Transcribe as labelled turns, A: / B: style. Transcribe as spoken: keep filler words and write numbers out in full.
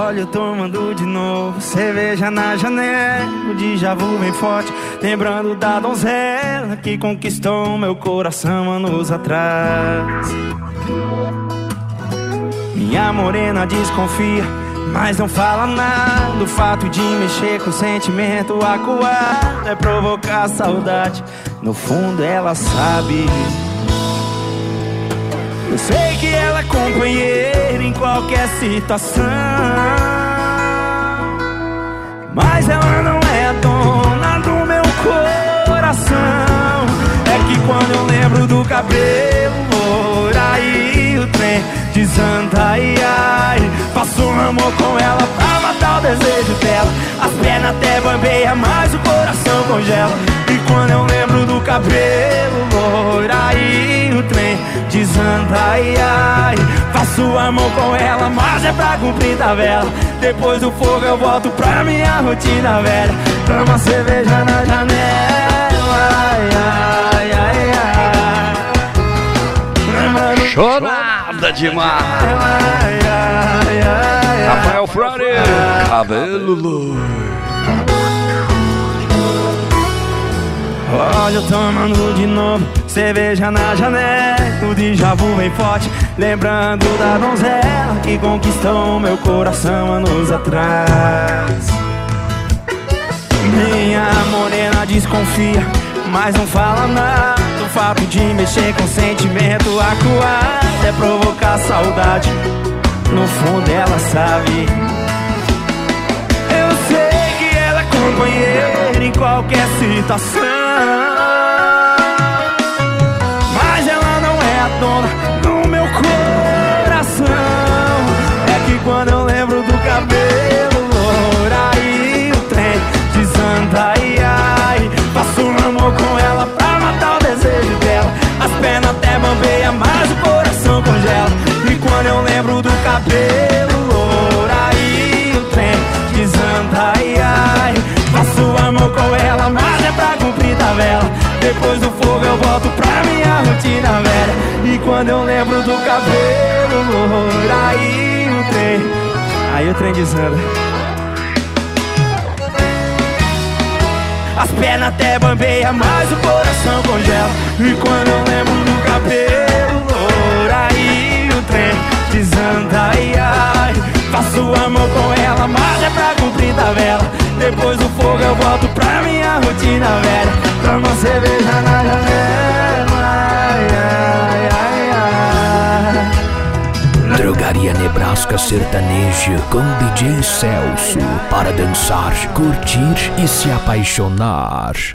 A: Olha, eu tomando de novo cerveja na janela. O déjà vu bem forte, lembrando da donzela que conquistou meu coração anos atrás. Minha morena desconfia, mas não fala nada. O fato de mexer com sentimento acuado é provocar saudade. No fundo ela sabe. Eu sei que ela é companheira em qualquer situação, mas ela não é a dona do meu coração. É que quando eu lembro do cabelo louro, aí o trem desanda, ai, ai. Faço amor com ela pra matar o desejo dela. As pernas até bambeia, mas o coração congela. E quando eu lembro do cabelo louro, aí o trem desanda, ai, ai. Faço amor com ela, mas é pra cumprir tabela. Depois do fogo eu volto pra minha rotina velha. Toma cerveja na janela, ai, ai, ai, ai.
B: Chorada demais.
A: Ai, ai, ai,
B: Rafael Frade, cabelo loiro.
A: Olha, eu tomando de novo cerveja na janela. O déjà vu bem forte, lembrando da donzela que conquistou meu coração anos atrás. Minha morena desconfia, mas não fala nada. O fato de mexer com sentimento acuado é provocar saudade. No fundo ela sabe. Eu sei que ela é companheira em qualquer situação, mas ela não é a dona do meu coração. É que quando eu lembro do cabelo louro, aí o trem desanda, ai, ai. Faço amor com ela pra matar o desejo dela. As pernas até bambeia, mas o coração congela. E quando eu lembro do cabelo louro, aí o trem desanda, ai, ai. Faço amor com ela, mas é pra cumprir tabela. Depois do fogo eu volto pra minha rotina velha. E quando eu lembro do cabelo louro, aí o trem, aí o trem desanda. As pernas até bambeia, mas o coração congela. E quando eu lembro do cabelo louro, aí o trem desanda, ai, ai. Faço amor com ela, mas é pra cumprir tabela. Depois do fogo eu volto pra minha rotina velha. Toma cerveja na janela, ai, ai, ai, ai.
C: Drogaria Nebraska Sertaneja com D J Celso, para dançar, curtir e se apaixonar.